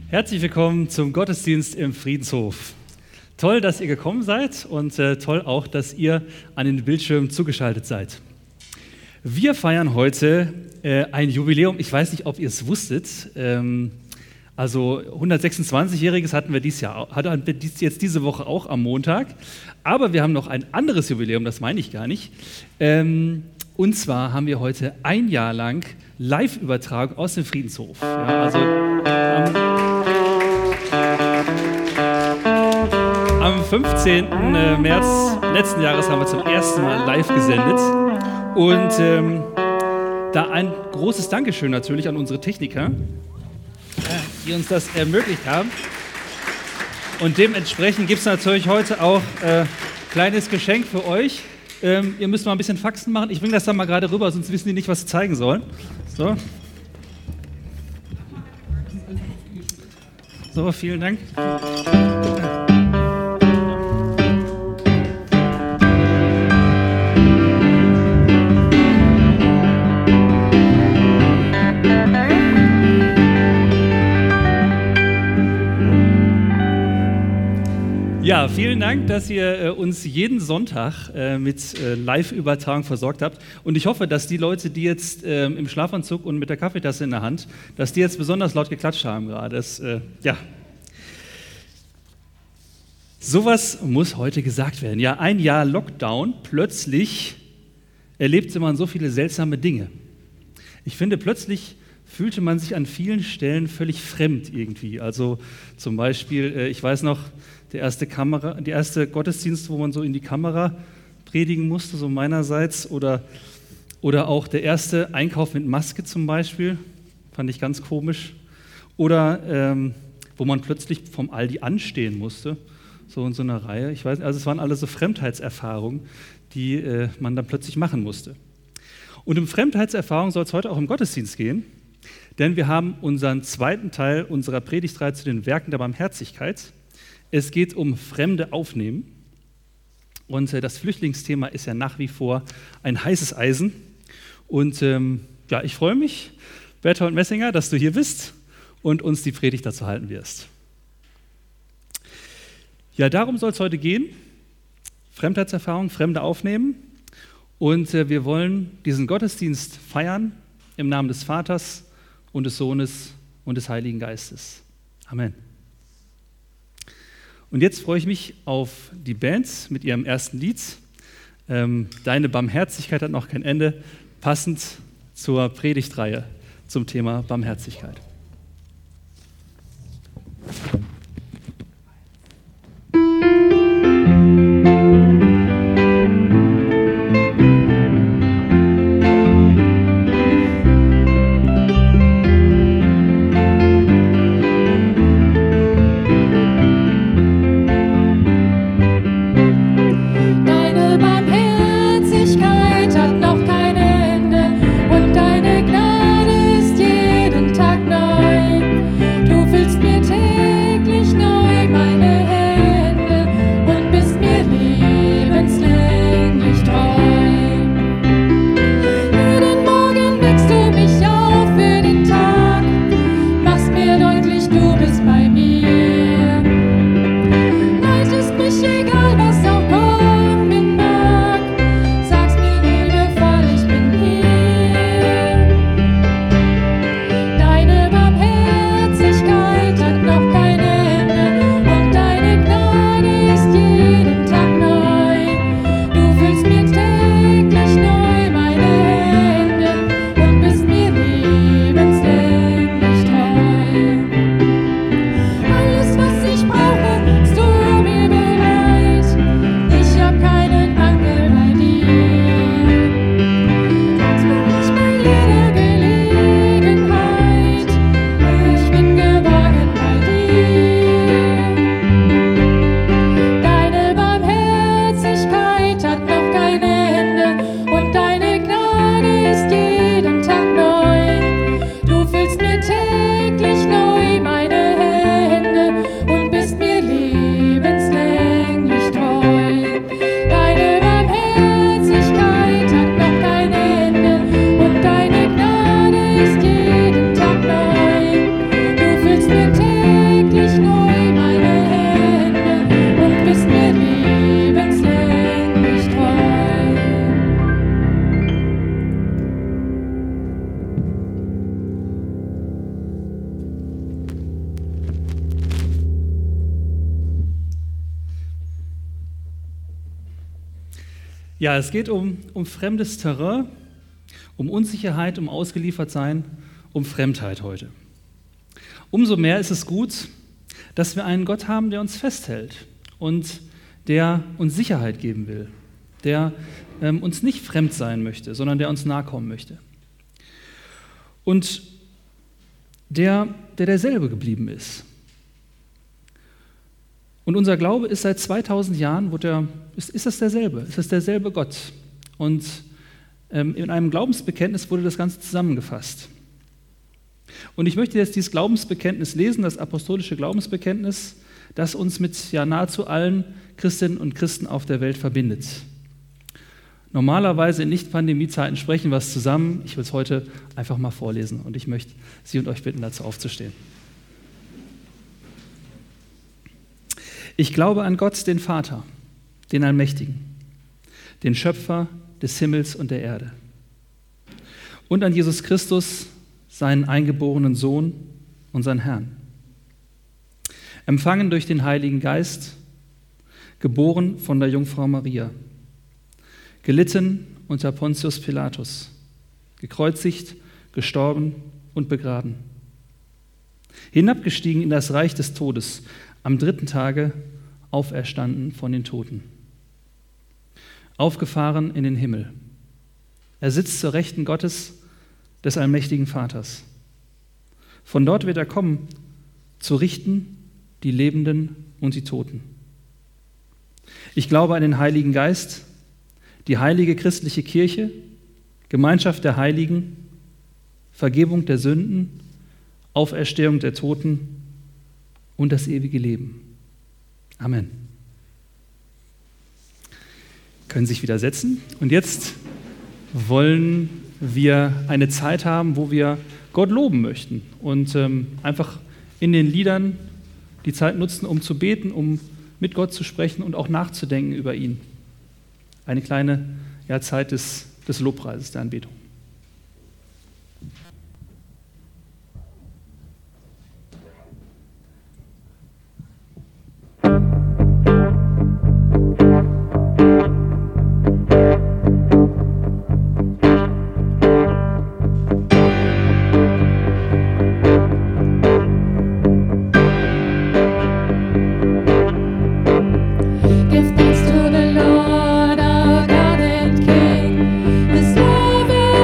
Herzlich willkommen zum Gottesdienst im Friedenshof. Toll, dass ihr gekommen seid und toll auch, dass ihr an den Bildschirmen zugeschaltet seid. Wir feiern heute ein Jubiläum. Ich weiß nicht, ob ihr es wusstet. Also 126-Jähriges hatten wir jetzt diese Woche auch am Montag. Aber wir haben noch ein anderes Jubiläum, das meine ich gar nicht. Und zwar haben wir heute ein Jahr lang Live-Übertragung aus dem Friedenshof. Ja, also am 15. März letzten Jahres haben wir zum ersten Mal live gesendet. Und da ein großes Dankeschön natürlich an unsere Techniker, die uns das ermöglicht haben. Und dementsprechend gibt es natürlich heute auch ein kleines Geschenk für euch. Ihr müsst mal ein bisschen Faxen machen. Ich bringe das dann mal gerade rüber, sonst wissen die nicht, was sie zeigen sollen. So, vielen Dank. Ja, vielen Dank, dass ihr uns jeden Sonntag mit Live-Übertragung versorgt habt. Und ich hoffe, dass die Leute, die jetzt im Schlafanzug und mit der Kaffeetasse in der Hand, dass die jetzt besonders laut geklatscht haben gerade. Sowas muss heute gesagt werden. Ja, ein Jahr Lockdown, plötzlich erlebte man so viele seltsame Dinge. Ich finde, plötzlich fühlte man sich an vielen Stellen völlig fremd irgendwie. Also zum Beispiel, ich weiß noch, der erste Gottesdienst, wo man so in die Kamera predigen musste, so meinerseits, oder auch der erste Einkauf mit Maske zum Beispiel, fand ich ganz komisch, oder wo man plötzlich vom Aldi anstehen musste, so in so einer Reihe. Ich weiß, also es waren alle so Fremdheitserfahrungen, die man dann plötzlich machen musste. Und um Fremdheitserfahrung soll es heute auch im Gottesdienst gehen, denn wir haben unseren zweiten Teil unserer Predigtreihe zu den Werken der Barmherzigkeit. Es geht um Fremde aufnehmen und das Flüchtlingsthema ist ja nach wie vor ein heißes Eisen. Und ich freue mich, Berthold Messinger, dass du hier bist und uns die Predigt dazu halten wirst. Ja, darum soll es heute gehen, Fremdheitserfahrung, Fremde aufnehmen. Und wir wollen diesen Gottesdienst feiern im Namen des Vaters und des Sohnes und des Heiligen Geistes. Amen. Und jetzt freue ich mich auf die Bands mit ihrem ersten Lied. Deine Barmherzigkeit hat noch kein Ende, passend zur Predigtreihe zum Thema Barmherzigkeit. Noch kein Ende und deine Gnade ist jeden Tag neu. Ja, es geht um fremdes Terrain, um Unsicherheit, um Ausgeliefertsein, um Fremdheit heute. Umso mehr ist es gut, dass wir einen Gott haben, der uns festhält und der uns Sicherheit geben will, der uns nicht fremd sein möchte, sondern der uns nahe kommen möchte. Und der derselbe geblieben ist. Und unser Glaube ist seit 2000 Jahren, ist das derselbe Gott. Und in einem Glaubensbekenntnis wurde das Ganze zusammengefasst. Und ich möchte jetzt dieses Glaubensbekenntnis lesen, das apostolische Glaubensbekenntnis, das uns mit nahezu allen Christinnen und Christen auf der Welt verbindet. Normalerweise in Nicht-Pandemie-Zeiten sprechen wir es zusammen. Ich will es heute einfach mal vorlesen und ich möchte Sie und euch bitten, dazu aufzustehen. Ich glaube an Gott, den Vater, den Allmächtigen, den Schöpfer des Himmels und der Erde. Und an Jesus Christus, seinen eingeborenen Sohn, unseren Herrn. Empfangen durch den Heiligen Geist, geboren von der Jungfrau Maria, gelitten unter Pontius Pilatus, gekreuzigt, gestorben und begraben, hinabgestiegen in das Reich des Todes, am 3. Tage auferstanden von den Toten, aufgefahren in den Himmel. Er sitzt zur Rechten Gottes, des allmächtigen Vaters. Von dort wird er kommen, zu richten die Lebenden und die Toten. Ich glaube an den Heiligen Geist, die heilige christliche Kirche, Gemeinschaft der Heiligen, Vergebung der Sünden, Auferstehung der Toten und das ewige Leben. Amen. Können sich wieder setzen. Und jetzt wollen wir eine Zeit haben, wo wir Gott loben möchten und einfach in den Liedern die Zeit nutzen, um zu beten, um mit Gott zu sprechen und auch nachzudenken über ihn. Eine kleine Zeit des Lobpreises, der Anbetung. Give thanks to the Lord, our God and King. His love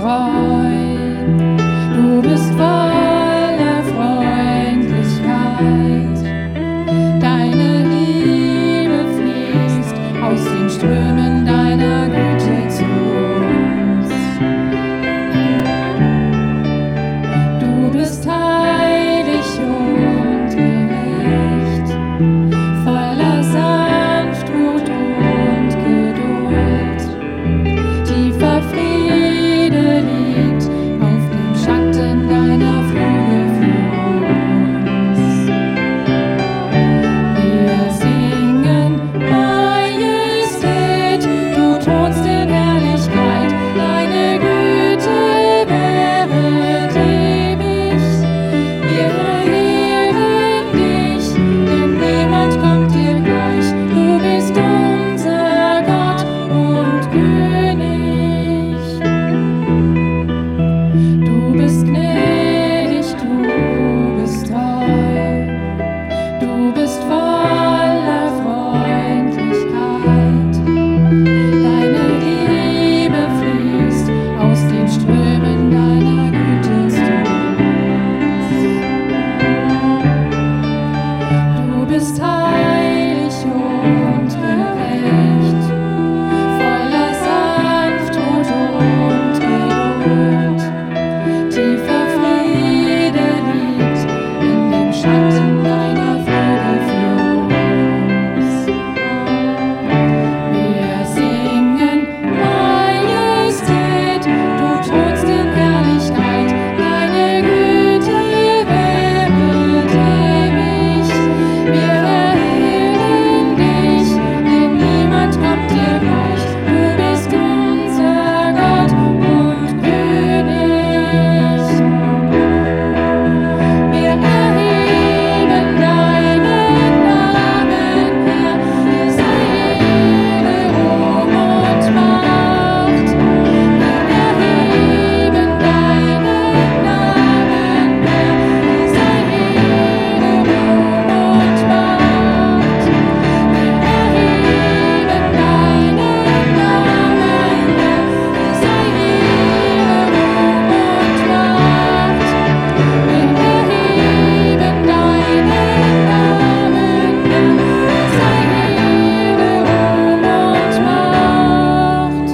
treu, du bist voller Freundlichkeit. Deine Liebe fließt aus den Strömen deiner Güte zu uns. Du bist heilig und gerecht, voller Sanftmut und Geduld. Tiefer Friede liegt auf dem Schatten deiner Flügel für uns. Wir singen Majestät, du thronst in Herrlichkeit, deine Güte währet ewig. Wir verehren dich, denn niemand kommt dir gleich. Du bist unser Gott und König. Du bist gnädig, du bist treu, du bist voller Freundlichkeit. Deine Liebe fließt aus den Strömen deiner Güte zu uns. Du bist heilig und gerecht, voller Sanftmut und Geduld. Tiefer Friede liegt in dem Schatten deiner Flügel für uns. Wir singen Majestät, du thronst in Herrlichkeit, deine Güte währet ewig. Wir verehren dich, denn niemand kommt dir gleich. Du bist unser Gott und König. Wir erheben deinen Namen, Herr, dir sei Ehre, Ruhm und Macht. Wir erheben deinen Namen, Herr, dir sei Ehre, Ruhm und Macht. Wir erheben deinen Namen, Herr, dir sei Ehre, Ruhm und Macht. Wir erheben deinen Namen, Herr, dir sei Ehre, Ruhm und Macht.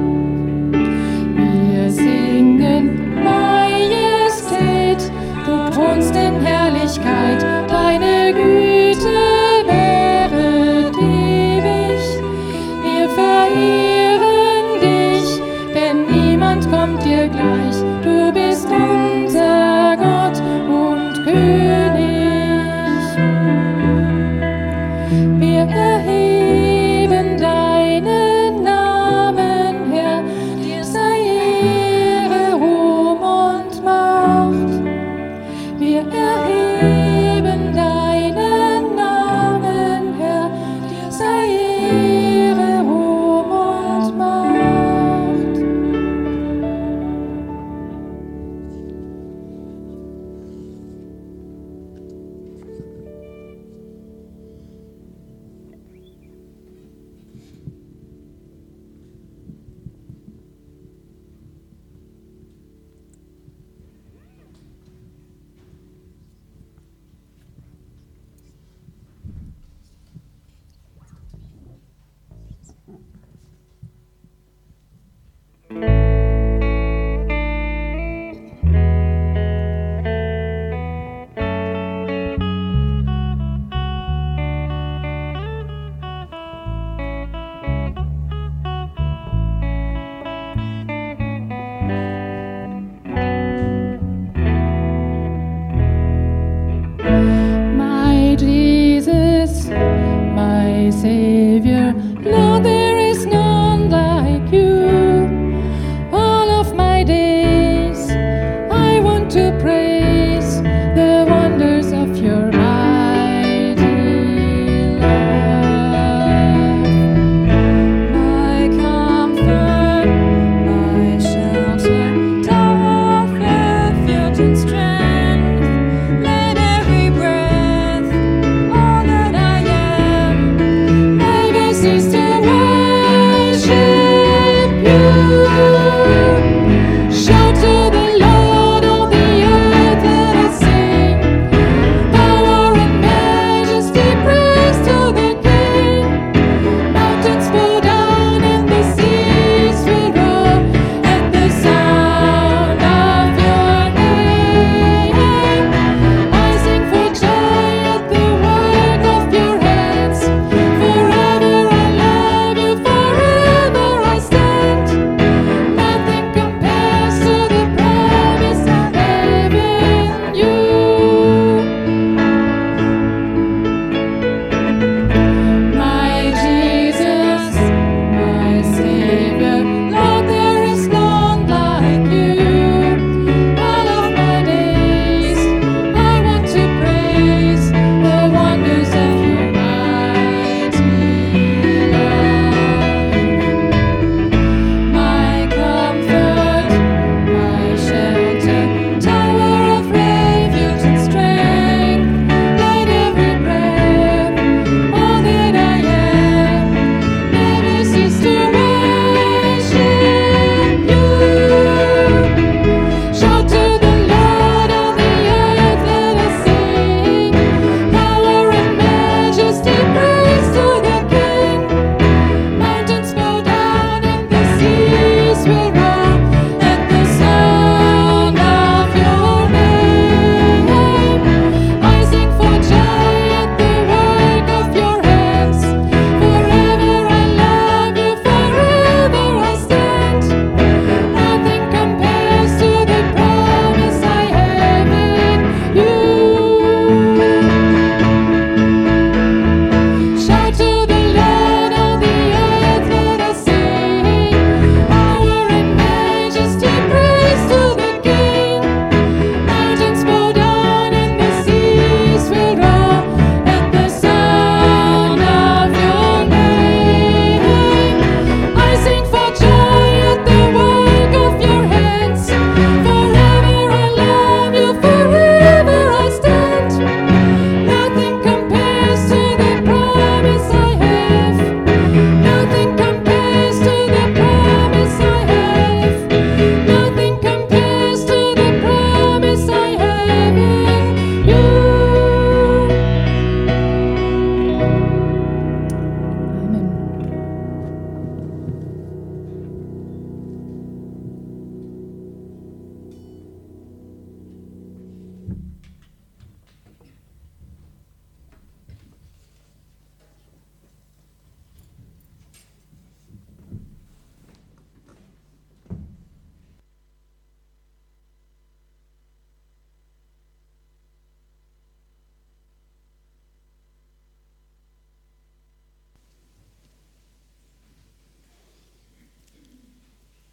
Wir singen Majestät, du thronst in Herrlichkeit, deine Güte währet ewig. Wir verehren dich, denn niemand kommt dir gleich. Du bist unser Gott und König. Wir erheben deinen Namen, Herr, dir sei Ehre, Ruhm und Macht. Wir erheben deinen Namen, Herr, dir sei Ehre, Ruhm und Macht.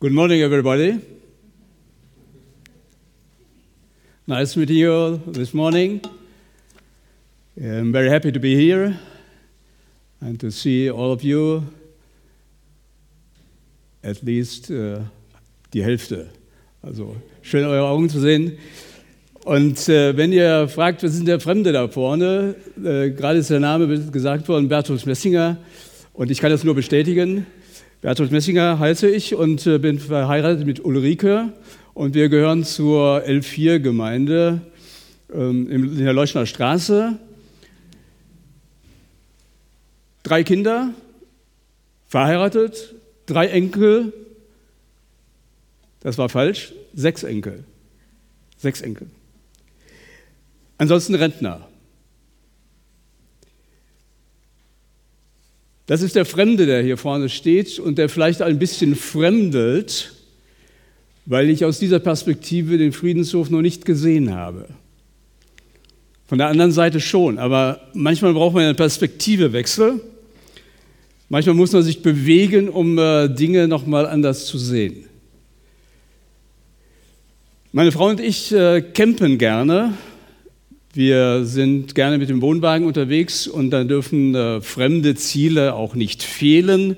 Good morning, everybody. Nice meeting you all this morning. I'm very happy to be here and to see all of you, at least die Hälfte. Also schön, eure Augen zu sehen. Und wenn ihr fragt, was ist der Fremde da vorne, gerade ist der Name gesagt worden, Berthold Messinger. Und ich kann das nur bestätigen. Berthold Messinger heiße ich und bin verheiratet mit Ulrike. Und wir gehören zur L4-Gemeinde in der Leuschner Straße. 3 Kinder, verheiratet, 3 Enkel. Das war falsch, 6 Enkel. 6 Enkel. Ansonsten Rentner. Das ist der Fremde, der hier vorne steht und der vielleicht ein bisschen fremdelt, weil ich aus dieser Perspektive den Friedenshof noch nicht gesehen habe. Von der anderen Seite schon, aber manchmal braucht man einen Perspektivewechsel. Manchmal muss man sich bewegen, um Dinge nochmal anders zu sehen. Meine Frau und ich campen gerne. Wir sind gerne mit dem Wohnwagen unterwegs und dann dürfen fremde Ziele auch nicht fehlen.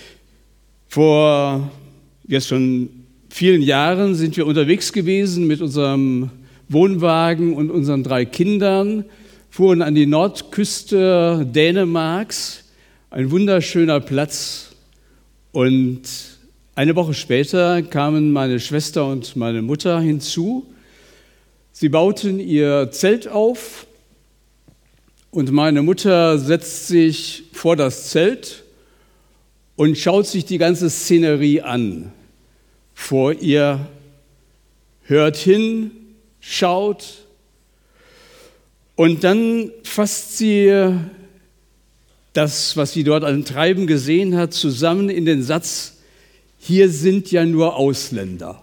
Vor jetzt schon vielen Jahren sind wir unterwegs gewesen mit unserem Wohnwagen und unseren 3 Kindern, fuhren an die Nordküste Dänemarks, ein wunderschöner Platz. Und eine Woche später kamen meine Schwester und meine Mutter hinzu. Sie bauten ihr Zelt auf und meine Mutter setzt sich vor das Zelt und schaut sich die ganze Szenerie an. Vor ihr, hört hin, schaut und dann fasst sie das, was sie dort an Treiben gesehen hat, zusammen in den Satz: Hier sind ja nur Ausländer.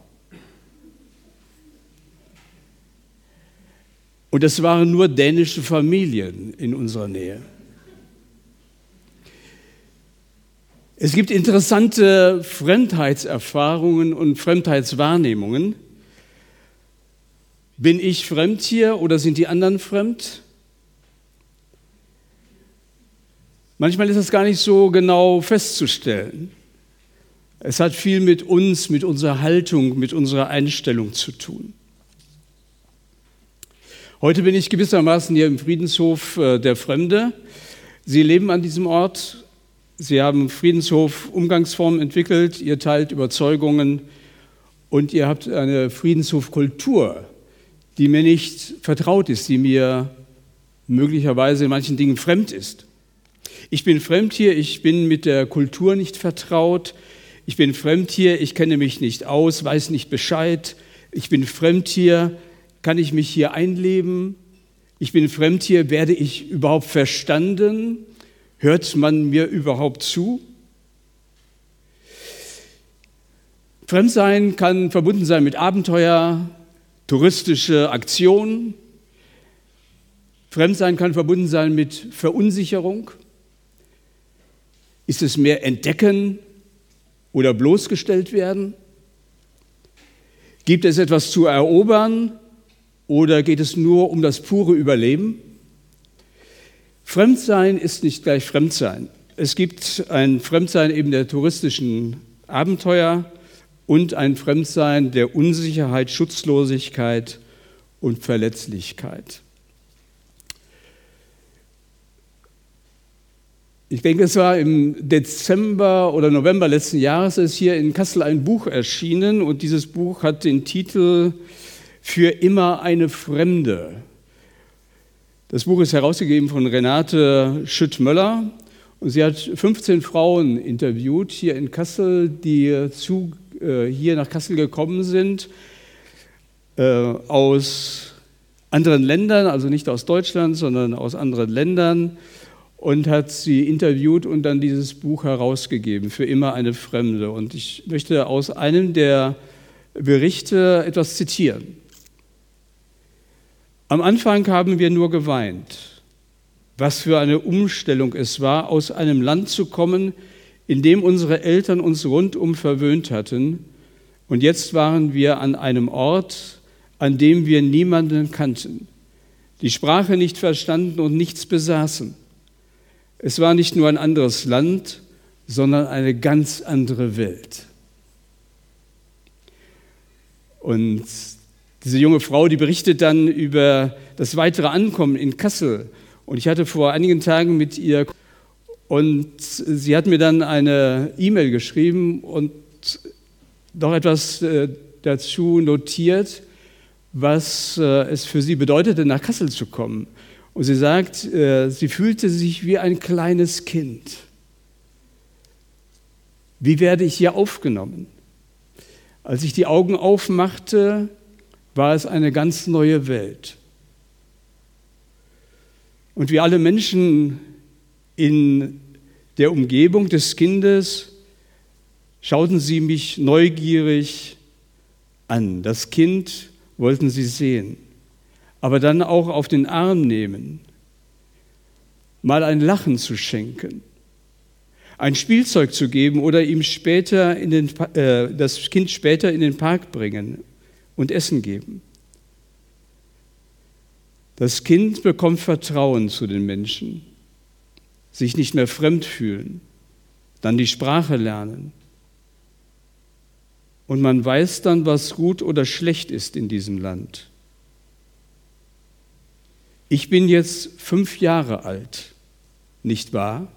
Und es waren nur dänische Familien in unserer Nähe. Es gibt interessante Fremdheitserfahrungen und Fremdheitswahrnehmungen. Bin ich fremd hier oder sind die anderen fremd? Manchmal ist das gar nicht so genau festzustellen. Es hat viel mit uns, mit unserer Haltung, mit unserer Einstellung zu tun. Heute bin ich gewissermaßen hier im Friedenshof der Fremde. Sie leben an diesem Ort. Sie haben Friedenshof-Umgangsformen entwickelt. Ihr teilt Überzeugungen und ihr habt eine Friedenshof-Kultur, die mir nicht vertraut ist, die mir möglicherweise in manchen Dingen fremd ist. Ich bin fremd hier, ich bin mit der Kultur nicht vertraut. Ich bin fremd hier, ich kenne mich nicht aus, weiß nicht Bescheid. Ich bin fremd hier. Kann ich mich hier einleben? Ich bin fremd hier, werde ich überhaupt verstanden? Hört man mir überhaupt zu? Fremdsein kann verbunden sein mit Abenteuer, touristische Aktionen. Fremdsein kann verbunden sein mit Verunsicherung. Ist es mehr entdecken oder bloßgestellt werden? Gibt es etwas zu erobern? Oder geht es nur um das pure Überleben? Fremdsein ist nicht gleich Fremdsein. Es gibt ein Fremdsein eben der touristischen Abenteuer und ein Fremdsein der Unsicherheit, Schutzlosigkeit und Verletzlichkeit. Ich denke, es war im Dezember oder November letzten Jahres, ist hier in Kassel ein Buch erschienen und dieses Buch hat den Titel Für immer eine Fremde. Das Buch ist herausgegeben von Renate Schütt-Möller und sie hat 15 Frauen interviewt hier in Kassel, die hier nach Kassel gekommen sind, aus anderen Ländern, also nicht aus Deutschland, sondern aus anderen Ländern, und hat sie interviewt und dann dieses Buch herausgegeben, Für immer eine Fremde. Und ich möchte aus einem der Berichte etwas zitieren. Am Anfang haben wir nur geweint. Was für eine Umstellung es war, aus einem Land zu kommen, in dem unsere Eltern uns rundum verwöhnt hatten, Und jetzt waren wir an einem Ort, an dem wir niemanden kannten, die Sprache nicht verstanden und nichts besaßen. Es war nicht nur ein anderes Land, sondern eine ganz andere Welt. Und diese junge Frau, die berichtet dann über das weitere Ankommen in Kassel. Und ich hatte vor einigen Tagen mit ihr, und sie hat mir dann eine E-Mail geschrieben und noch etwas dazu notiert, was es für sie bedeutete, nach Kassel zu kommen. Und sie sagt, sie fühlte sich wie ein kleines Kind. Wie werde ich hier aufgenommen? Als ich die Augen aufmachte, war es eine ganz neue Welt. Und wie alle Menschen in der Umgebung des Kindes schauten sie mich neugierig an. Das Kind wollten sie sehen, aber dann auch auf den Arm nehmen, mal ein Lachen zu schenken, ein Spielzeug zu geben oder ihm das Kind später in den Park bringen und Essen geben. Das Kind bekommt Vertrauen zu den Menschen, sich nicht mehr fremd fühlen, dann die Sprache lernen. Und man weiß dann, was gut oder schlecht ist in diesem Land. Ich bin jetzt 5 Jahre alt, nicht wahr?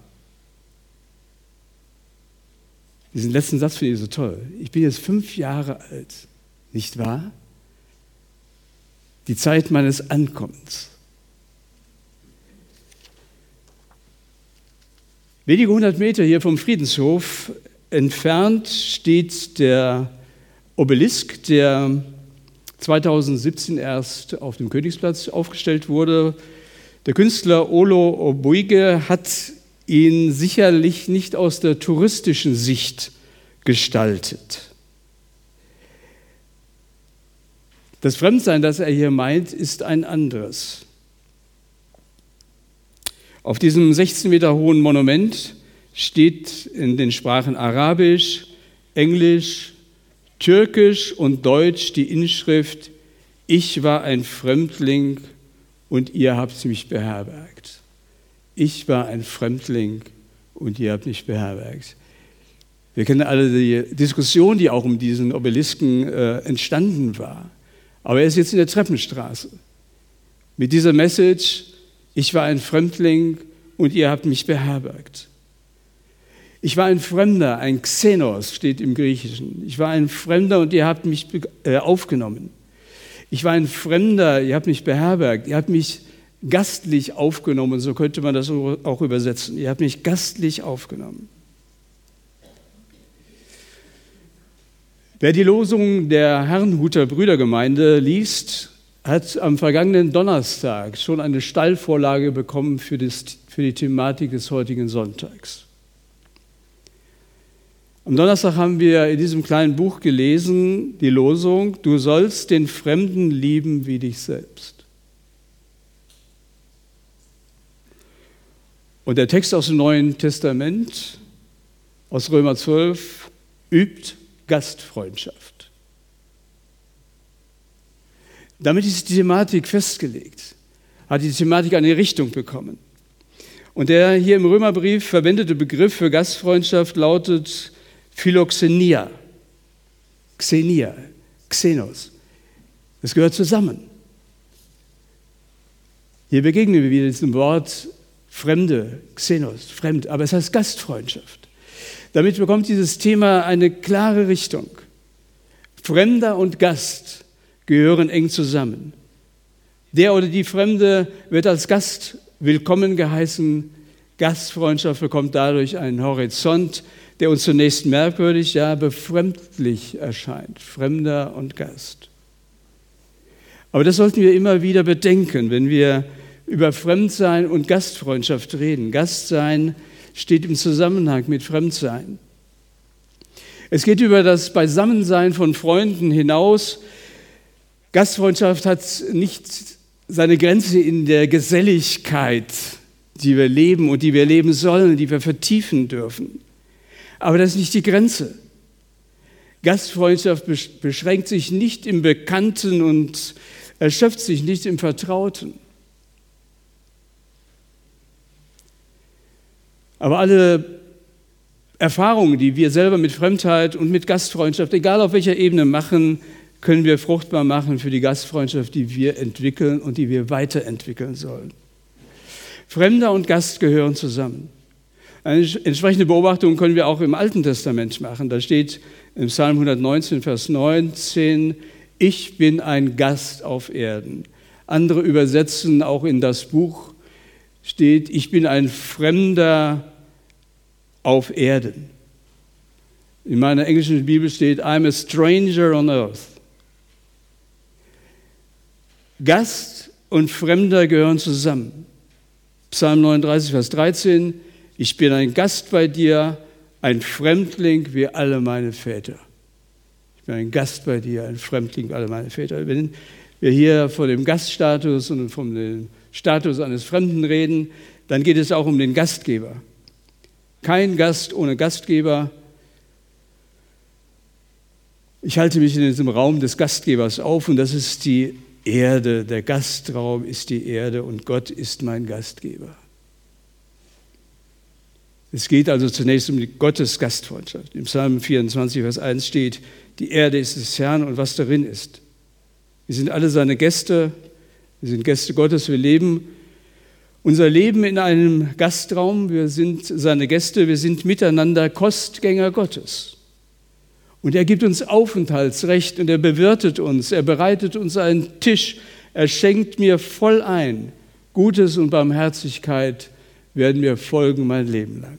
Diesen letzten Satz finde ich so toll. Ich bin jetzt 5 Jahre alt, nicht wahr? Die Zeit meines Ankommens. Wenige 100 Meter hier vom Friedenshof entfernt steht der Obelisk, der 2017 erst auf dem Königsplatz aufgestellt wurde. Der Künstler Olo Obuige hat ihn sicherlich nicht aus der touristischen Sicht gestaltet. Das Fremdsein, das er hier meint, ist ein anderes. Auf diesem 16 Meter hohen Monument steht in den Sprachen Arabisch, Englisch, Türkisch und Deutsch die Inschrift: Ich war ein Fremdling und ihr habt mich beherbergt. Ich war ein Fremdling und ihr habt mich beherbergt. Wir kennen alle die Diskussion, die auch um diesen Obelisken entstanden war. Aber er ist jetzt in der Treppenstraße mit dieser Message: Ich war ein Fremdling und ihr habt mich beherbergt. Ich war ein Fremder, ein Xenos steht im Griechischen. Ich war ein Fremder und ihr habt mich aufgenommen. Ich war ein Fremder, ihr habt mich beherbergt. Ihr habt mich gastlich aufgenommen, so könnte man das auch übersetzen. Ihr habt mich gastlich aufgenommen. Wer die Losung der Herrnhuter Brüdergemeinde liest, hat am vergangenen Donnerstag schon eine Steilvorlage bekommen für die Thematik des heutigen Sonntags. Am Donnerstag haben wir in diesem kleinen Buch gelesen, die Losung: Du sollst den Fremden lieben wie dich selbst. Und der Text aus dem Neuen Testament, aus Römer 12, übt Gastfreundschaft. Damit ist die Thematik festgelegt, hat die Thematik eine Richtung bekommen. Und der hier im Römerbrief verwendete Begriff für Gastfreundschaft lautet Philoxenia, Xenia, Xenos. Das gehört zusammen. Hier begegnen wir wieder diesem Wort Fremde, Xenos, fremd, aber es heißt Gastfreundschaft. Damit bekommt dieses Thema eine klare Richtung. Fremder und Gast gehören eng zusammen. Der oder die Fremde wird als Gast willkommen geheißen. Gastfreundschaft bekommt dadurch einen Horizont, der uns zunächst merkwürdig, ja befremdlich erscheint. Fremder und Gast. Aber das sollten wir immer wieder bedenken, wenn wir über Fremdsein und Gastfreundschaft reden. Gastsein steht im Zusammenhang mit Fremdsein. Es geht über das Beisammensein von Freunden hinaus. Gastfreundschaft hat nicht seine Grenze in der Geselligkeit, die wir leben und die wir leben sollen, die wir vertiefen dürfen. Aber das ist nicht die Grenze. Gastfreundschaft beschränkt sich nicht im Bekannten und erschöpft sich nicht im Vertrauten. Aber alle Erfahrungen, die wir selber mit Fremdheit und mit Gastfreundschaft, egal auf welcher Ebene machen, können wir fruchtbar machen für die Gastfreundschaft, die wir entwickeln und die wir weiterentwickeln sollen. Fremder und Gast gehören zusammen. Eine entsprechende Beobachtung können wir auch im Alten Testament machen. Da steht im Psalm 119, Vers 19, ich bin ein Gast auf Erden. Andere übersetzen auch in das Buch steht, ich bin ein Fremder auf Erden. In meiner englischen Bibel steht, I'm a stranger on earth. Gast und Fremder gehören zusammen. Psalm 39, Vers 13, ich bin ein Gast bei dir, ein Fremdling wie alle meine Väter. Ich bin ein Gast bei dir, ein Fremdling wie alle meine Väter. Wenn wir hier von dem Gaststatus und von dem Status eines Fremden reden, dann geht es auch um den Gastgeber. Kein Gast ohne Gastgeber. Ich halte mich in diesem Raum des Gastgebers auf und das ist die Erde. Der Gastraum ist die Erde und Gott ist mein Gastgeber. Es geht also zunächst um die Gottes Gastfreundschaft. Im Psalm 24, Vers 1 steht, die Erde ist des Herrn und was darin ist. Wir sind alle seine Gäste, wir sind Gäste Gottes, wir leben unser Leben in einem Gastraum, wir sind seine Gäste, wir sind miteinander Kostgänger Gottes. Und er gibt uns Aufenthaltsrecht und er bewirtet uns, er bereitet uns einen Tisch, er schenkt mir voll ein. Gutes und Barmherzigkeit werden mir folgen mein Leben lang.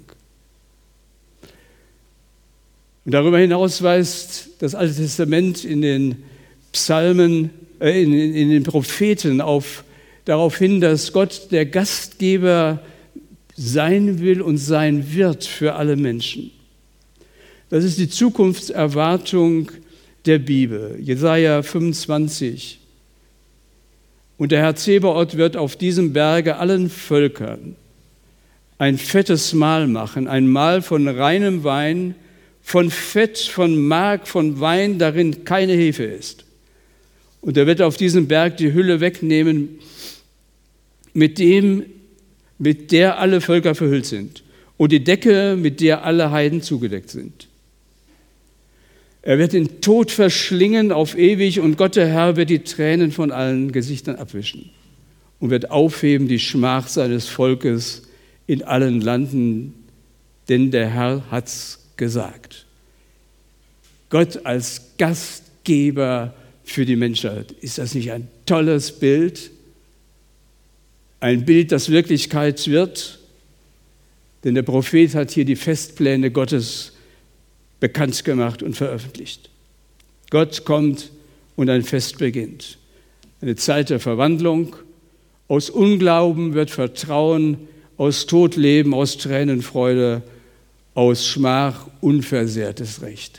Und darüber hinaus weist das Alte Testament in den Psalmen, in den Propheten darauf hin, dass Gott der Gastgeber sein will und sein wird für alle Menschen. Das ist die Zukunftserwartung der Bibel. Jesaja 25. Und der Herr Zebaoth wird auf diesem Berge allen Völkern ein fettes Mahl machen, ein Mahl von reinem Wein, von Fett, von Mark, von Wein, darin keine Hefe ist. Und er wird auf diesem Berg die Hülle wegnehmen, mit der alle Völker verhüllt sind, und die Decke, mit der alle Heiden zugedeckt sind. Er wird den Tod verschlingen auf ewig und Gott der Herr wird die Tränen von allen Gesichtern abwischen und wird aufheben die Schmach seines Volkes in allen Landen, denn der Herr hat's gesagt. Gott als Gastgeber für die Menschheit. Ist das nicht ein tolles Bild? Ein Bild, das Wirklichkeit wird? Denn der Prophet hat hier die Festpläne Gottes bekannt gemacht und veröffentlicht. Gott kommt und ein Fest beginnt. Eine Zeit der Verwandlung. Aus Unglauben wird Vertrauen, aus Tod Leben, aus Tränen Freude, aus Schmach unversehrtes Recht.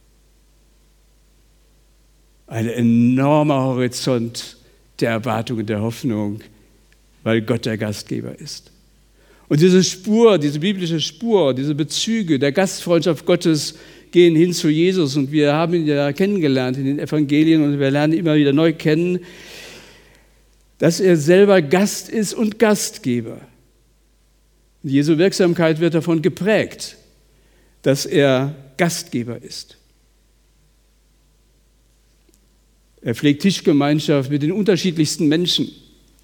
Ein enormer Horizont der Erwartung und der Hoffnung, weil Gott der Gastgeber ist. Und diese Spur, diese biblische Spur, diese Bezüge der Gastfreundschaft Gottes gehen hin zu Jesus. Und wir haben ihn ja kennengelernt in den Evangelien und wir lernen immer wieder neu kennen, dass er selber Gast ist und Gastgeber. Jesu Wirksamkeit wird davon geprägt, dass er Gastgeber ist. Er pflegt Tischgemeinschaft mit den unterschiedlichsten Menschen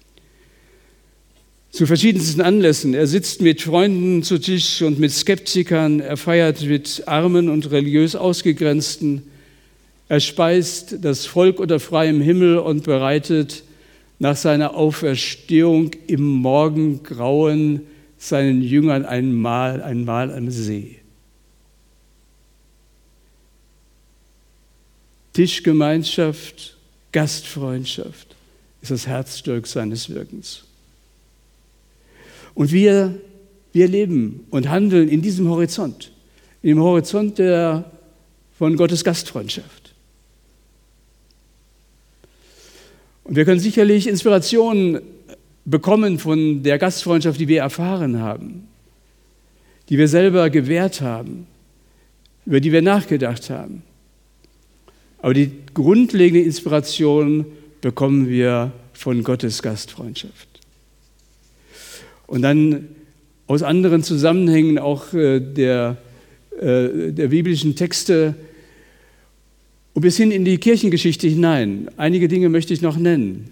zu verschiedensten Anlässen. Er sitzt mit Freunden zu Tisch und mit Skeptikern. Er feiert mit Armen und religiös Ausgegrenzten. Er speist das Volk unter freiem Himmel und bereitet nach seiner Auferstehung im Morgengrauen seinen Jüngern ein Mahl am See. Tischgemeinschaft, Gastfreundschaft ist das Herzstück seines Wirkens. Und wir leben und handeln in diesem Horizont, im Horizont von Gottes Gastfreundschaft. Und wir können sicherlich Inspirationen bekommen von der Gastfreundschaft, die wir erfahren haben, die wir selber gewährt haben, über die wir nachgedacht haben. Aber die grundlegende Inspiration bekommen wir von Gottes Gastfreundschaft. Und dann aus anderen Zusammenhängen auch der biblischen Texte und bis hin in die Kirchengeschichte hinein. Einige Dinge möchte ich noch nennen.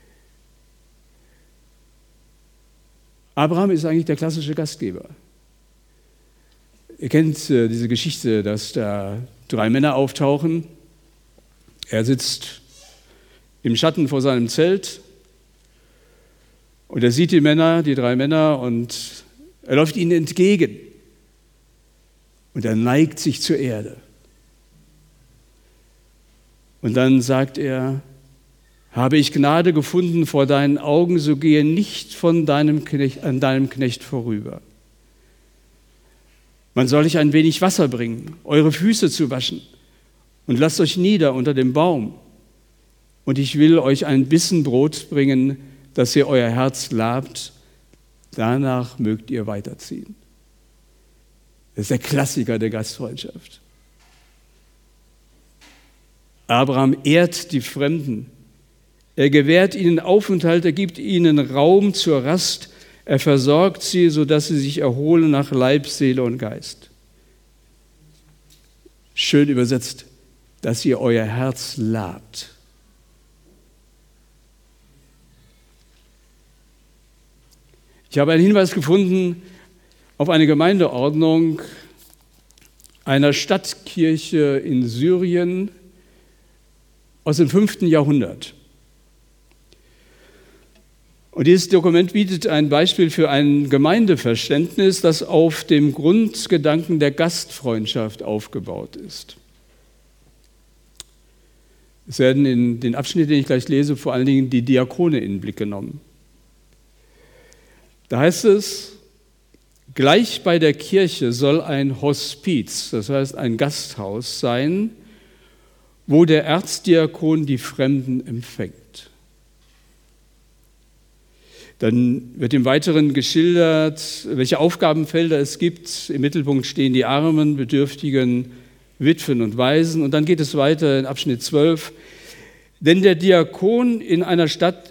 Abraham ist eigentlich der klassische Gastgeber. Ihr kennt diese Geschichte, dass da 3 Männer auftauchen. Er sitzt im Schatten vor seinem Zelt und er sieht die 3 Männer, und er läuft ihnen entgegen und er neigt sich zur Erde. Und dann sagt er: Habe ich Gnade gefunden vor deinen Augen, so gehe nicht an deinem Knecht vorüber. Man soll euch ein wenig Wasser bringen, eure Füße zu waschen, und lasst euch nieder unter dem Baum. Und ich will euch ein Bissen Brot bringen, dass ihr euer Herz labt, danach mögt ihr weiterziehen. Das ist der Klassiker der Gastfreundschaft. Abraham ehrt die Fremden. Er gewährt ihnen Aufenthalt, er gibt ihnen Raum zur Rast, er versorgt sie, sodass sie sich erholen nach Leib, Seele und Geist. Schön übersetzt, dass ihr euer Herz labt. Ich habe einen Hinweis gefunden auf eine Gemeindeordnung einer Stadtkirche in Syrien aus dem 5. Jahrhundert. Und dieses Dokument bietet ein Beispiel für ein Gemeindeverständnis, das auf dem Grundgedanken der Gastfreundschaft aufgebaut ist. Es werden in den Abschnitt, den ich gleich lese, vor allen Dingen die Diakone in den Blick genommen. Da heißt es: Gleich bei der Kirche soll ein Hospiz, das heißt ein Gasthaus sein, wo der Erzdiakon die Fremden empfängt. Dann wird im Weiteren geschildert, welche Aufgabenfelder es gibt. Im Mittelpunkt stehen die Armen, Bedürftigen, Witwen und Waisen. Und dann geht es weiter in Abschnitt 12. Wenn ein Diakon in einer Stadt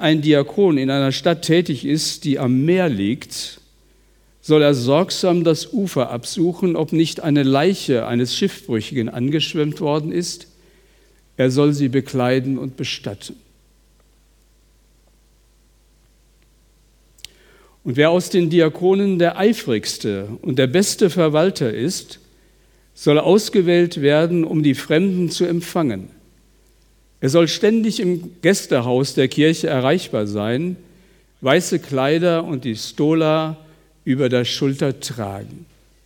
tätig ist, die am Meer liegt, soll er sorgsam das Ufer absuchen, ob nicht eine Leiche eines Schiffbrüchigen angeschwemmt worden ist. Er soll sie bekleiden und bestatten. Und wer aus den Diakonen der eifrigste und der beste Verwalter ist, soll ausgewählt werden, um die Fremden zu empfangen. Er soll ständig im Gästehaus der Kirche erreichbar sein, weiße Kleider und die Stola über der Schulter tragen.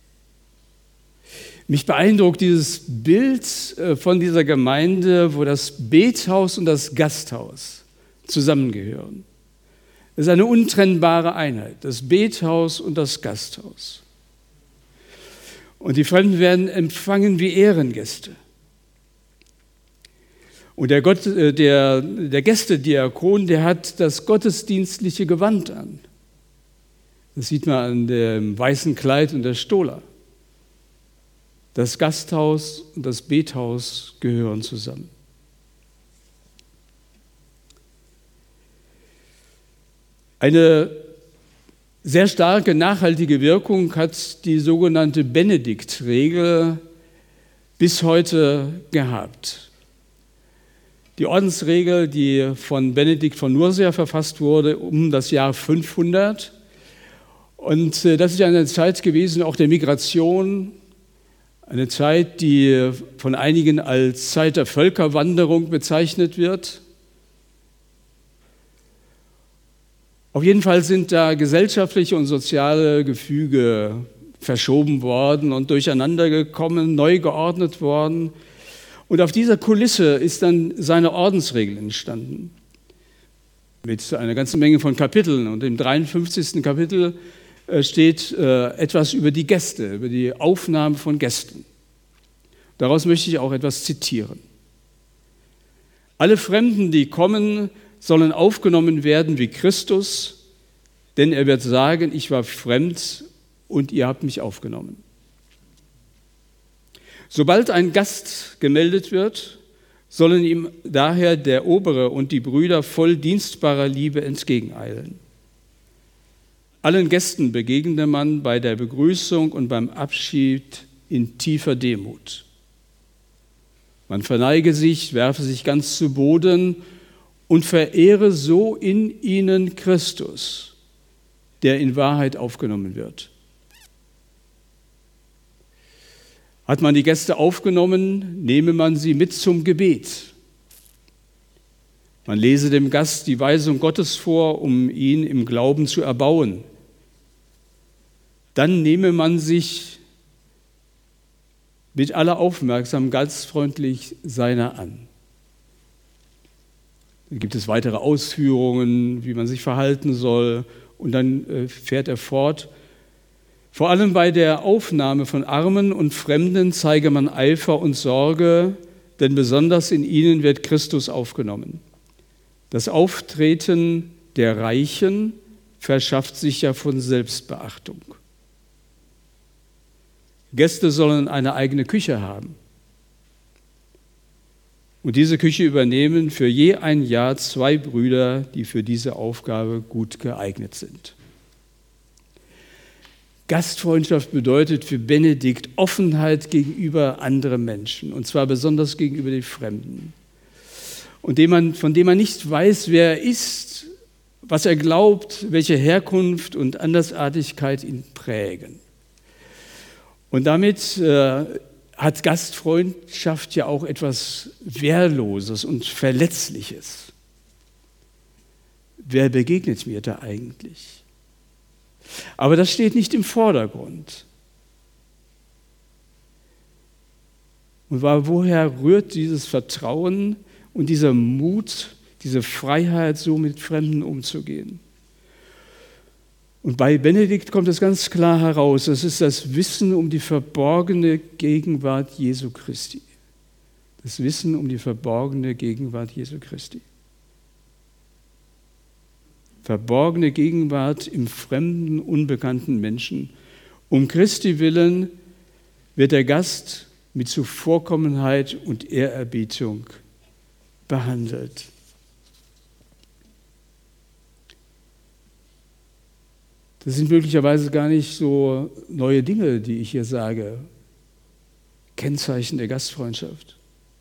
Mich beeindruckt dieses Bild von dieser Gemeinde, wo das Bethaus und das Gasthaus zusammengehören. Es ist eine untrennbare Einheit, das Bethaus und das Gasthaus. Und die Fremden werden empfangen wie Ehrengäste. Und der Gästediakon, der hat das gottesdienstliche Gewand an. Das sieht man an dem weißen Kleid und der Stola. Das Gasthaus und das Bethaus gehören zusammen. Eine sehr starke nachhaltige Wirkung hat die sogenannte Benediktregel bis heute gehabt. Die Ordensregel, die von Benedikt von Nursia verfasst wurde, um das Jahr 500. Und das ist eine Zeit gewesen, auch der Migration, eine Zeit, die von einigen als Zeit der Völkerwanderung bezeichnet wird. Auf jeden Fall sind da gesellschaftliche und soziale Gefüge verschoben worden und durcheinander gekommen, neu geordnet worden. Und auf dieser Kulisse ist dann seine Ordensregel entstanden. Mit einer ganzen Menge von Kapiteln. Und im 53. Kapitel steht etwas über die Gäste, über die Aufnahme von Gästen. Daraus möchte ich auch etwas zitieren. Alle Fremden, die kommen, sollen aufgenommen werden wie Christus, denn er wird sagen, ich war fremd und ihr habt mich aufgenommen. Sobald ein Gast gemeldet wird, sollen ihm daher der Obere und die Brüder voll dienstbarer Liebe entgegeneilen. Allen Gästen begegne man bei der Begrüßung und beim Abschied in tiefer Demut. Man verneige sich, werfe sich ganz zu Boden und verehre so in ihnen Christus, der in Wahrheit aufgenommen wird. Hat man die Gäste aufgenommen, nehme man sie mit zum Gebet. Man lese dem Gast die Weisung Gottes vor, um ihn im Glauben zu erbauen. Dann nehme man sich mit aller Aufmerksamkeit gastfreundlich seiner an. Dann gibt es weitere Ausführungen, wie man sich verhalten soll, und dann fährt er fort. Vor allem bei der Aufnahme von Armen und Fremden zeige man Eifer und Sorge, denn besonders in ihnen wird Christus aufgenommen. Das Auftreten der Reichen verschafft sich ja von Selbstbeachtung. Gäste sollen eine eigene Küche haben. Und diese Küche übernehmen für je ein Jahr 2 Brüder, die für diese Aufgabe gut geeignet sind. Gastfreundschaft bedeutet für Benedikt Offenheit gegenüber anderen Menschen, und zwar besonders gegenüber den Fremden. Und von dem man nicht weiß, wer er ist, was er glaubt, welche Herkunft und Andersartigkeit ihn prägen. Und damit hat Gastfreundschaft ja auch etwas Wehrloses und Verletzliches. Wer begegnet mir da eigentlich? Aber das steht nicht im Vordergrund. Und woher rührt dieses Vertrauen und dieser Mut, diese Freiheit, so mit Fremden umzugehen? Und bei Benedikt kommt es ganz klar heraus, es ist das Wissen um die verborgene Gegenwart Jesu Christi. Das Wissen um die verborgene Gegenwart Jesu Christi. Verborgene Gegenwart im fremden, unbekannten Menschen. Um Christi willen wird der Gast mit Zuvorkommenheit und Ehrerbietung behandelt. Das sind möglicherweise gar nicht so neue Dinge, die ich hier sage. Kennzeichen der Gastfreundschaft.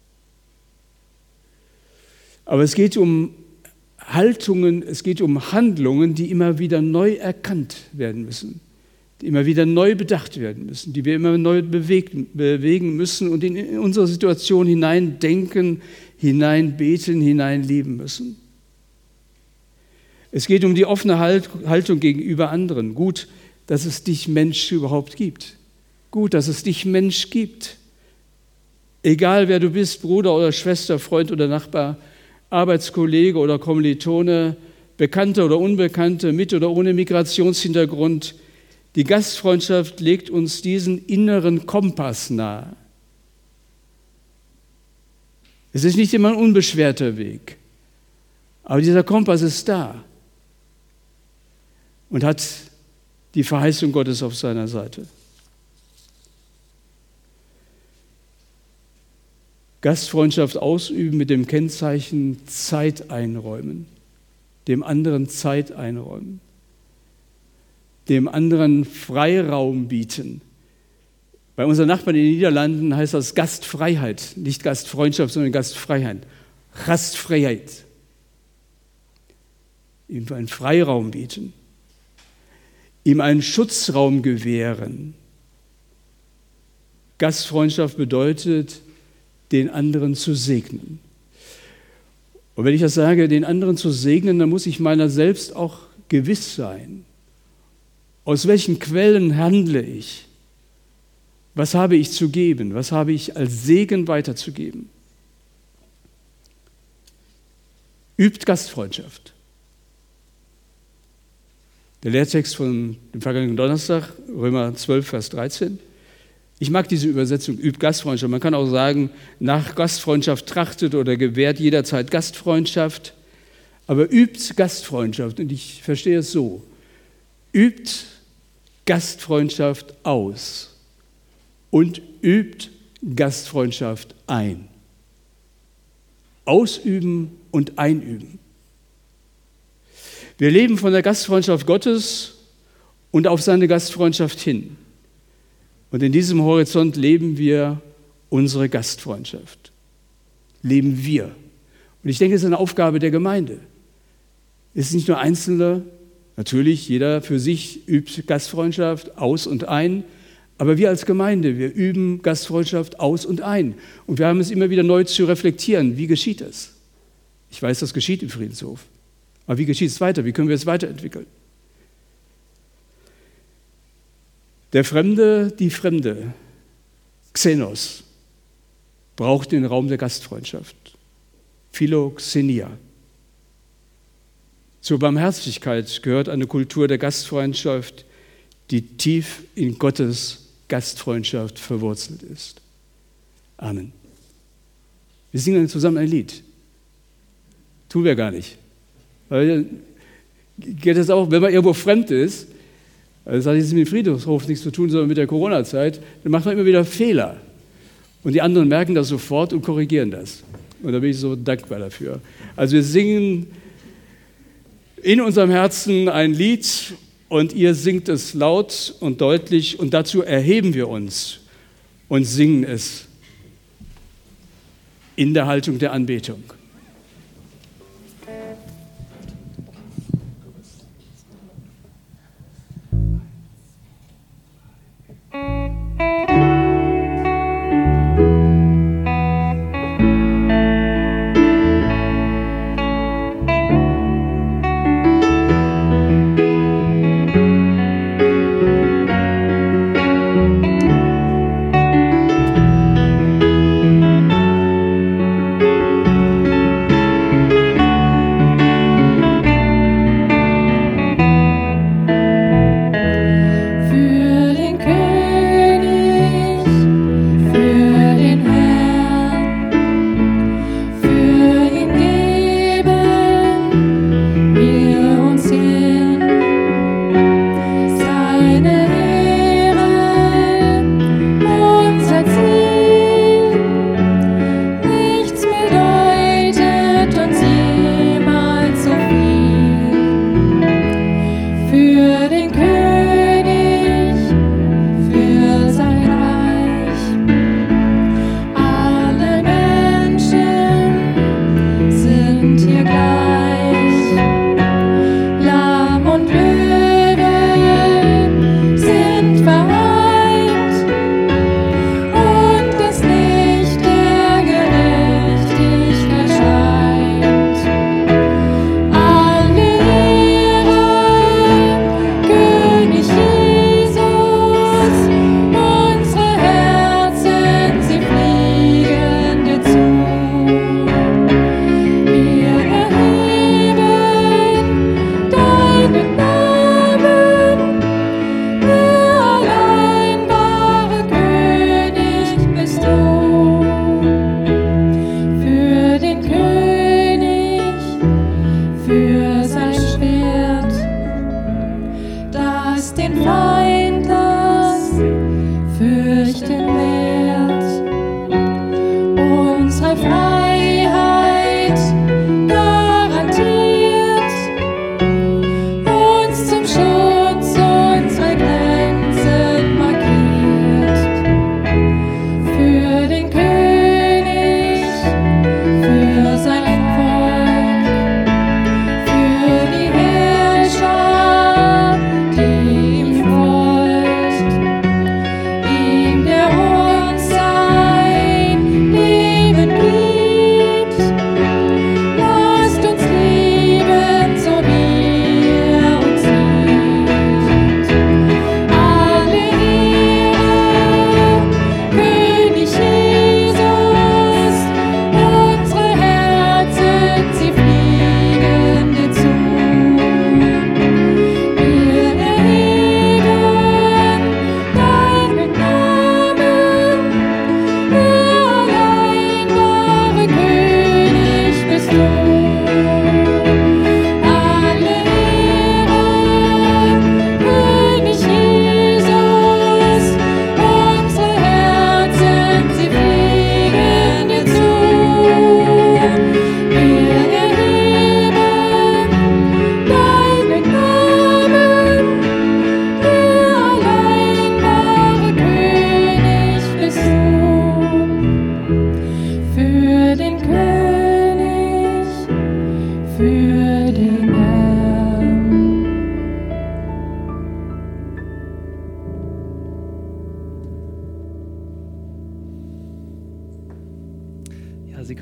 Aber es geht um Haltungen, es geht um Handlungen, die immer wieder neu erkannt werden müssen, die immer wieder neu bedacht werden müssen, die wir immer neu bewegen müssen und in unsere Situation hineindenken, hineinbeten, hineinleben müssen. Es geht um die offene Haltung gegenüber anderen. Gut, dass es dich Mensch überhaupt gibt. Gut, dass es dich Mensch gibt. Egal wer du bist, Bruder oder Schwester, Freund oder Nachbar, Arbeitskollege oder Kommilitone, Bekannte oder Unbekannte, mit oder ohne Migrationshintergrund. Die Gastfreundschaft legt uns diesen inneren Kompass nahe. Es ist nicht immer ein unbeschwerter Weg, aber dieser Kompass ist da und hat die Verheißung Gottes auf seiner Seite. Gastfreundschaft ausüben mit dem Kennzeichen Zeit einräumen, dem anderen Zeit einräumen, dem anderen Freiraum bieten. Bei unseren Nachbarn in den Niederlanden heißt das Gastfreiheit, nicht Gastfreundschaft, sondern Gastfreiheit. Gastfreiheit. Ihm einen Freiraum bieten, ihm einen Schutzraum gewähren. Gastfreundschaft bedeutet, den anderen zu segnen. Und wenn ich das sage, den anderen zu segnen, dann muss ich meiner selbst auch gewiss sein. Aus welchen Quellen handle ich? Was habe ich zu geben? Was habe ich als Segen weiterzugeben? Übt Gastfreundschaft. Der Lehrtext von dem vergangenen Donnerstag, Römer 12, Vers 13. Ich mag diese Übersetzung, übt Gastfreundschaft. Man kann auch sagen, nach Gastfreundschaft trachtet oder gewährt jederzeit Gastfreundschaft. Aber übt Gastfreundschaft. Und ich verstehe es so. Übt Gastfreundschaft aus und übt Gastfreundschaft ein. ausüben und einüben. Wir leben von der Gastfreundschaft Gottes und auf seine Gastfreundschaft hin. Und in diesem Horizont leben wir unsere Gastfreundschaft. Leben wir. Und ich denke, es ist eine Aufgabe der Gemeinde. Es ist nicht nur Einzelne, natürlich, jeder für sich übt Gastfreundschaft aus und ein, aber wir als Gemeinde, wir üben Gastfreundschaft aus und ein. Und wir haben es immer wieder neu zu reflektieren. Wie geschieht es? Ich weiß, das geschieht im Friedenshof. Aber wie geschieht es weiter? Wie können wir es weiterentwickeln? Der Fremde, die Fremde, Xenos, braucht den Raum der Gastfreundschaft. Philoxenia. Zur Barmherzigkeit gehört eine Kultur der Gastfreundschaft, die tief in Gottes Gastfreundschaft verwurzelt ist. Amen. Wir singen zusammen ein Lied. Tun wir gar nicht. Weil geht es auch, wenn man irgendwo fremd ist, das hat jetzt mit dem Friedenshof nichts zu tun, sondern mit der Corona-Zeit, dann macht man immer wieder Fehler. Und die anderen merken das sofort und korrigieren das. Und da bin ich so dankbar dafür. Also wir singen in unserem Herzen ein Lied und ihr singt es laut und deutlich und dazu erheben wir uns und singen es in der Haltung der Anbetung.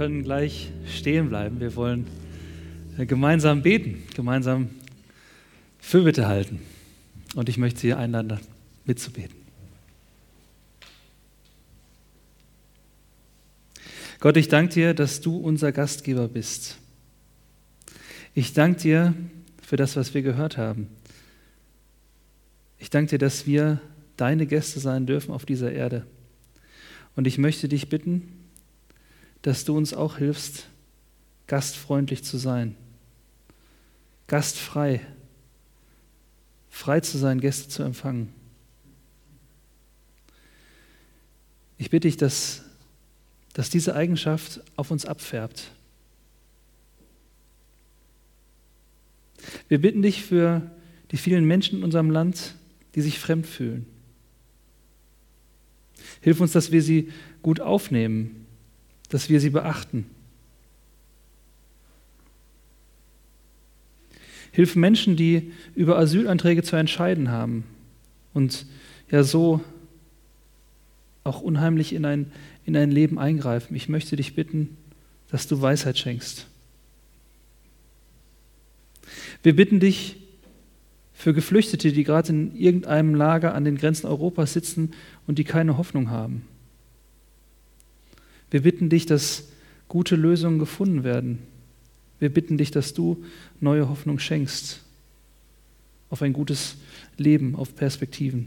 können gleich stehen bleiben. Wir wollen gemeinsam beten, gemeinsam Fürbitte halten. Und ich möchte Sie einladen, mitzubeten. Gott, ich danke dir, dass du unser Gastgeber bist. Ich danke dir für das, was wir gehört haben. Ich danke dir, dass wir deine Gäste sein dürfen auf dieser Erde. Und ich möchte dich bitten, dass du uns auch hilfst, gastfreundlich zu sein, gastfrei, frei zu sein, Gäste zu empfangen. Ich bitte dich, dass diese Eigenschaft auf uns abfärbt. Wir bitten dich für die vielen Menschen in unserem Land, die sich fremd fühlen. Hilf uns, dass wir sie gut aufnehmen, dass wir sie beachten. Hilf Menschen, die über Asylanträge zu entscheiden haben und ja so auch unheimlich in ein Leben eingreifen. Ich möchte dich bitten, dass du Weisheit schenkst. Wir bitten dich für Geflüchtete, die gerade in irgendeinem Lager an den Grenzen Europas sitzen und die keine Hoffnung haben. Wir bitten dich, dass gute Lösungen gefunden werden. Wir bitten dich, dass du neue Hoffnung schenkst auf ein gutes Leben, auf Perspektiven.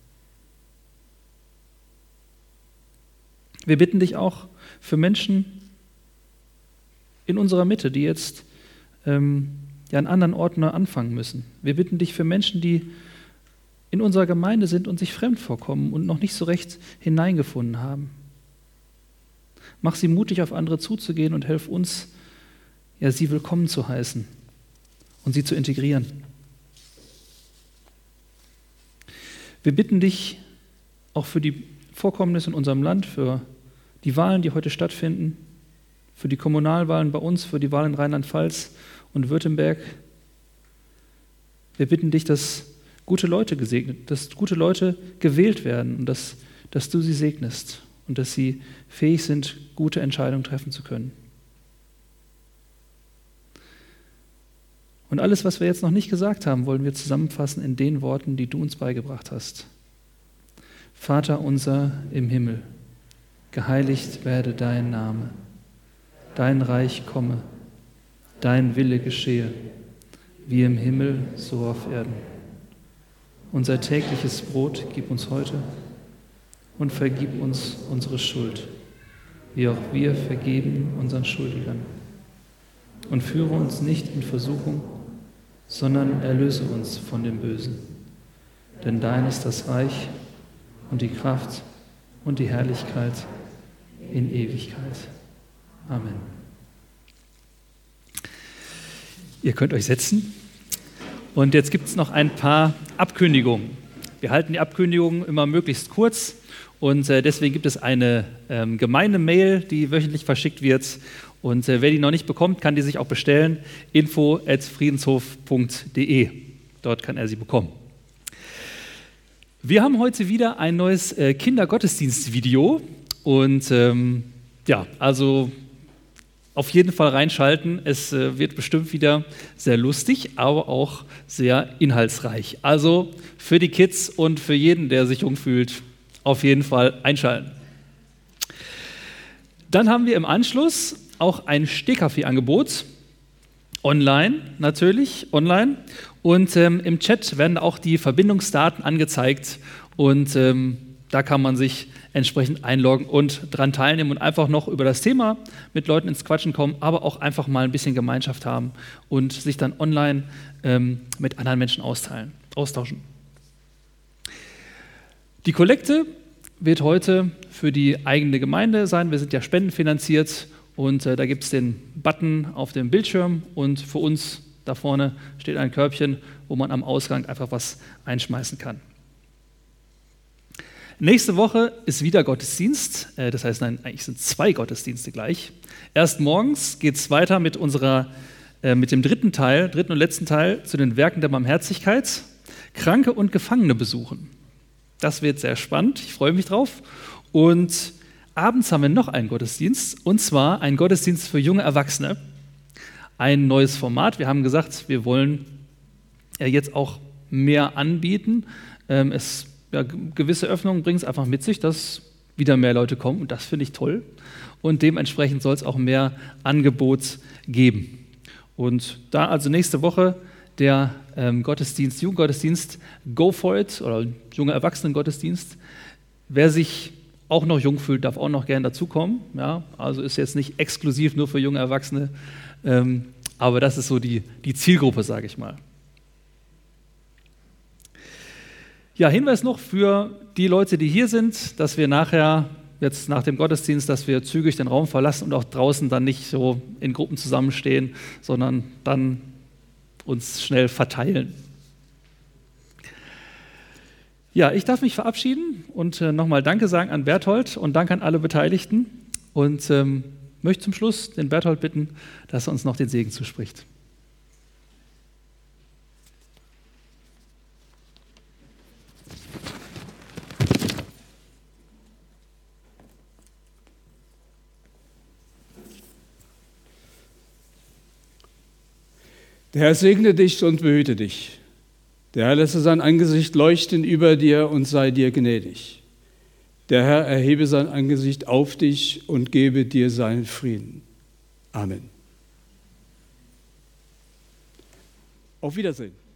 Wir bitten dich auch für Menschen in unserer Mitte, die jetzt an anderen Orten neu anfangen müssen. Wir bitten dich für Menschen, die in unserer Gemeinde sind und sich fremd vorkommen und noch nicht so recht hineingefunden haben. Mach sie mutig, auf andere zuzugehen und hilf uns, sie willkommen zu heißen und sie zu integrieren. Wir bitten dich auch für die Vorkommnisse in unserem Land, für die Wahlen, die heute stattfinden, für die Kommunalwahlen bei uns, für die Wahl in Rheinland-Pfalz und Württemberg. Wir bitten dich, dass gute Leute gewählt werden und dass du sie segnest und dass sie fähig sind, gute Entscheidungen treffen zu können. Und alles, was wir jetzt noch nicht gesagt haben, wollen wir zusammenfassen in den Worten, die du uns beigebracht hast. Vater unser im Himmel, geheiligt werde dein Name, dein Reich komme, dein Wille geschehe, wie im Himmel, so auf Erden. Unser tägliches Brot gib uns heute und vergib uns unsere Schuld, wie auch wir vergeben unseren Schuldigern. Und führe uns nicht in Versuchung, sondern erlöse uns von dem Bösen. Denn dein ist das Reich und die Kraft und die Herrlichkeit in Ewigkeit. Amen. Ihr könnt euch setzen. Und jetzt gibt es noch ein paar Abkündigungen. Wir halten die Abkündigungen immer möglichst kurz und deswegen gibt es eine Gemeindemail, die wöchentlich verschickt wird. Und wer die noch nicht bekommt, kann die sich auch bestellen. info@friedenshof.de. Dort kann er sie bekommen. Wir haben heute wieder ein neues Kindergottesdienstvideo und also auf jeden Fall reinschalten. Es wird bestimmt wieder sehr lustig, aber auch sehr inhaltsreich. Also für die Kids und für jeden, der sich jung fühlt, auf jeden Fall einschalten. Dann haben wir im Anschluss auch ein Stehkaffee-Angebot. Online natürlich, online. Und im Chat werden auch die Verbindungsdaten angezeigt und da kann man sich entsprechend einloggen und dran teilnehmen und einfach noch über das Thema mit Leuten ins Quatschen kommen, aber auch einfach mal ein bisschen Gemeinschaft haben und sich dann online mit anderen Menschen austauschen. Die Kollekte wird heute für die eigene Gemeinde sein. Wir sind ja spendenfinanziert und da gibt es den Button auf dem Bildschirm und für uns da vorne steht ein Körbchen, wo man am Ausgang einfach was einschmeißen kann. Nächste Woche ist wieder Gottesdienst, das heißt, nein, eigentlich sind 2 Gottesdienste gleich. Erst morgens geht es weiter mit dem dritten und letzten Teil zu den Werken der Barmherzigkeit, Kranke und Gefangene besuchen. Das wird sehr spannend, ich freue mich drauf. Und abends haben wir noch einen Gottesdienst, und zwar einen Gottesdienst für junge Erwachsene. Ein neues Format. Wir haben gesagt, wir wollen jetzt auch mehr anbieten. Gewisse Öffnungen bringen es einfach mit sich, dass wieder mehr Leute kommen, und das finde ich toll. Und dementsprechend soll es auch mehr Angebot geben. Und da also nächste Woche der Jugendgottesdienst Go for it oder junge Erwachsenengottesdienst. Wer sich auch noch jung fühlt, darf auch noch gerne dazukommen. Ja, also ist jetzt nicht exklusiv nur für junge Erwachsene, aber das ist so die Zielgruppe, sage ich mal. Ja, Hinweis noch für die Leute, die hier sind, dass wir nachher, jetzt nach dem Gottesdienst, dass wir zügig den Raum verlassen und auch draußen dann nicht so in Gruppen zusammenstehen, sondern dann uns schnell verteilen. Ja, ich darf mich verabschieden und nochmal Danke sagen an Berthold und Dank an alle Beteiligten und möchte zum Schluss den Berthold bitten, dass er uns noch den Segen zuspricht. Der Herr segne dich und behüte dich. Der Herr lasse sein Angesicht leuchten über dir und sei dir gnädig. Der Herr erhebe sein Angesicht auf dich und gebe dir seinen Frieden. Amen. Auf Wiedersehen.